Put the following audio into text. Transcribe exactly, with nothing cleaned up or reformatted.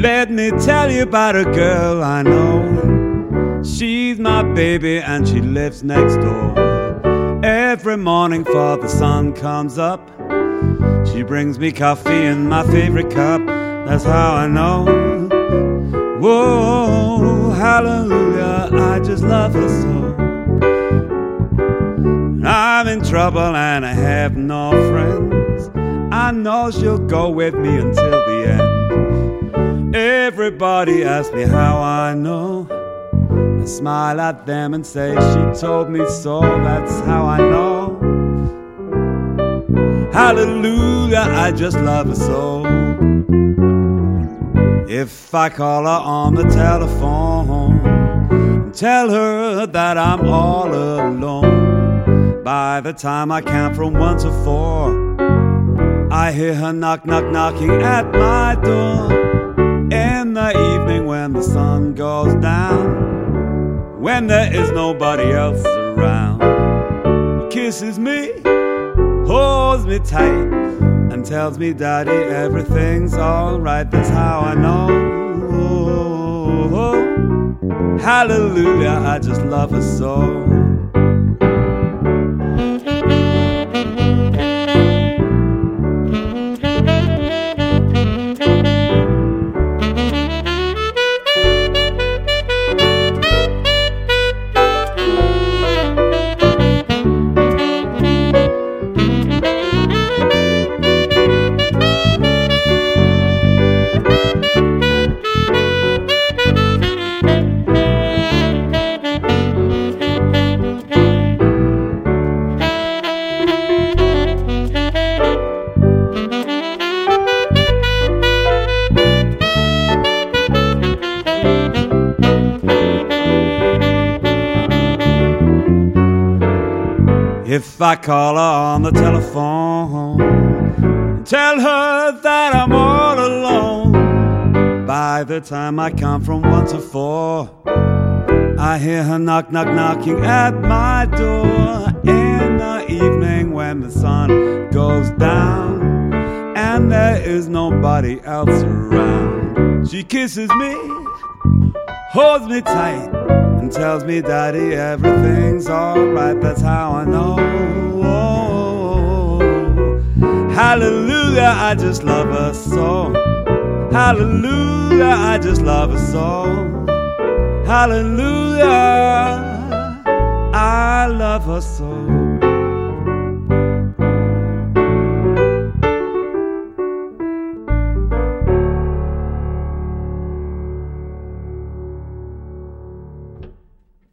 Let me tell you about a girl I know. She's my baby and she lives next door. Every morning before the sun comes up, she brings me coffee in my favorite cup. That's how I know. Whoa, hallelujah, I just love her so. I'm in trouble and I have no friends. I know she'll go with me until the end. Everybody asks me how I know. I smile at them and say she told me so. That's how I know. Hallelujah, I just love her so. If I call her on the telephone and tell her that I'm all alone, by the time I count from one to four, I hear her knock, knock, knocking at my door. In the evening when the sun goes down, when there is nobody else around, he kisses me, holds me tight, and tells me, Daddy, everything's alright. That's how I know. Hallelujah, I just love her so. If I call her on the telephone and tell her that I'm all alone, by the time I count from one to four, I hear her knock, knock, knocking at my door. In the evening when the sun goes down and there is nobody else around, she kisses me, holds me tight, and tells me, Daddy, everything's alright. That's how I know. Hallelujah, I just love her so. Hallelujah, I just love her so. Hallelujah, I love her so.